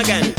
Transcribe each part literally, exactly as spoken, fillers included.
again.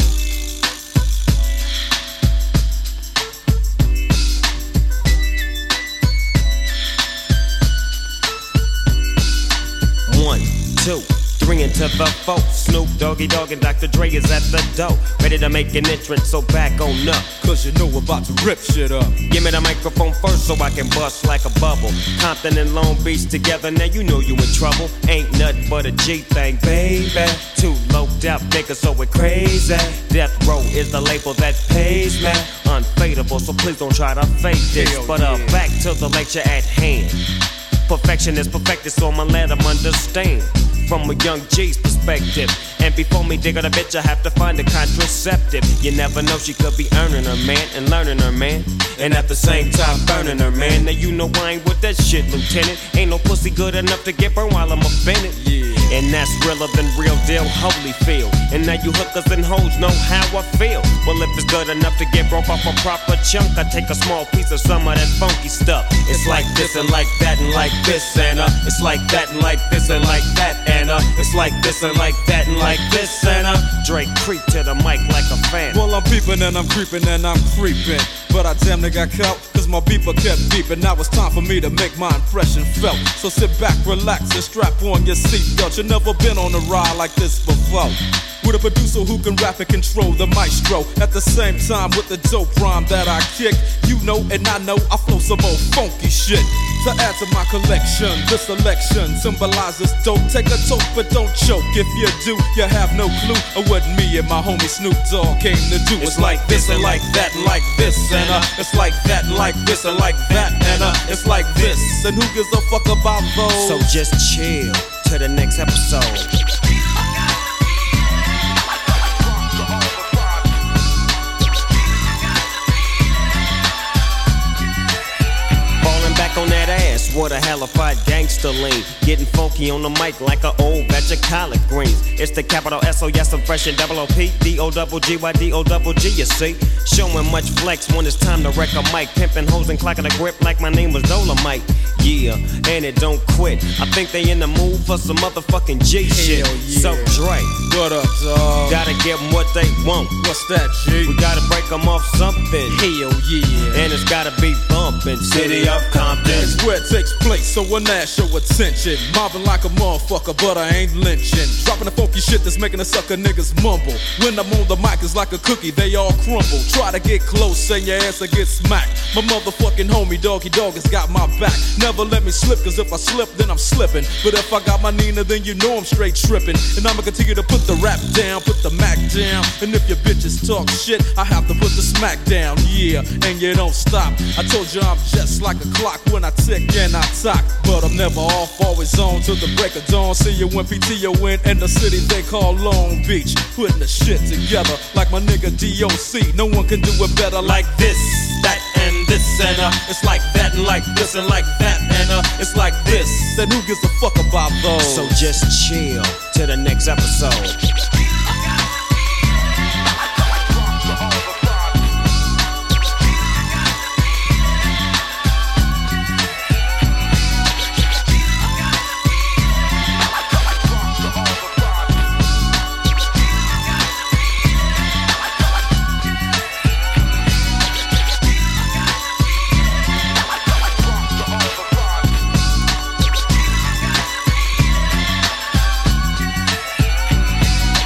One, two, three into the four. Snoop Doggy Dogg and Doctor Dre is at the door, ready to make an entrance, so back on up. Cause you know we're about to rip shit up. Give me the microphone first so I can bust like a bubble. Compton and Long Beach together, now you know you in trouble. Ain't nothing but a G thing, baby. Two loped out niggas, so we're crazy. Death Row is the label that pays me. Unfadable, so please don't try to fake this. Hell but uh, yeah. back to the lecture at hand. Perfection is perfected, so I'ma let them understand from a young G's perspective. And before me dig on a bitch, I have to find a contraceptive. You never know, she could be earning her man and learning her man, and at the same time burning her man. Now you know I ain't with that shit, Lieutenant. Ain't no pussy good enough to get burned while I'm offended. Yeah. And that's realer than real deal, Holyfield. And now you hookers and hoes know how I feel. Well, if it's good enough to get broke off a proper chunk, I take a small piece of some of that funky stuff. It's like this and like that and like this and uh, it's like that and like this and like that and uh, it's like this and like that and like this and uh, Drake creep to the mic like a fan. Well, I'm peeping and I'm creeping and I'm creeping, but I damn near got caught, cause my beeper kept beeping. Now it's time for me to make my impression felt. So sit back, relax, and strap on your seatbelt. You've never been on a ride like this before, with a producer who can rap and control the maestro. At the same time with the dope rhyme that I kick, you know and I know I flow some old funky shit. To add to my collection, this selection symbolizes dope. Take a toke but don't choke. If you do, you have no clue of what me and my homie Snoop Dogg came to do. It's like this and like that and like this and uh, it's like that and like this and like that and uh, it's like this. And who gives a fuck about those? So just chill to the next episode. On that ass, what a halified gangster lean. Getting funky on the mic like an old batch of collard greens. It's the capital S O, yes, I'm fresh and double O P. D O double G Y D O double G, you see. Showing much flex when it's time to wreck a mic. Pimping hoes and clocking a grip like my name was Dolomite. Yeah, and it don't quit. I think they in the mood for some motherfucking G shit. Yeah. So Dre, what up, dog? gotta give them what they want. What's that, G? We gotta break them off something. Hell yeah. And it's gotta be bumpin'. City of Compton. It's where it takes place, so when that show attention. Mobbing like a motherfucker, but I ain't lynching. Dropping the funky shit that's making the sucker niggas mumble. When I'm on the mic, it's like a cookie, they all crumble. Try to get close, and your ass will get smacked. My motherfucking homie, Doggy Dogg, has got my back. Never let me slip, cause if I slip, then I'm slipping. But if I got my Nina, then you know I'm straight tripping. And I'ma continue to put the rap down, put the Mac down. And if your bitches talk shit, I have to put the smack down. Yeah, and you don't stop. I told you I'm just like a clock when I tick and I talk. But I'm never off, always on till the break of dawn. See you when P T O in, in the city they call Long Beach. Putting the shit together like my nigga D O C. No one can do it better like this, that, and this. And uh, it's like that and like this and like that. And uh, it's like this. Then who gives a fuck about those? So just chill to the next episode.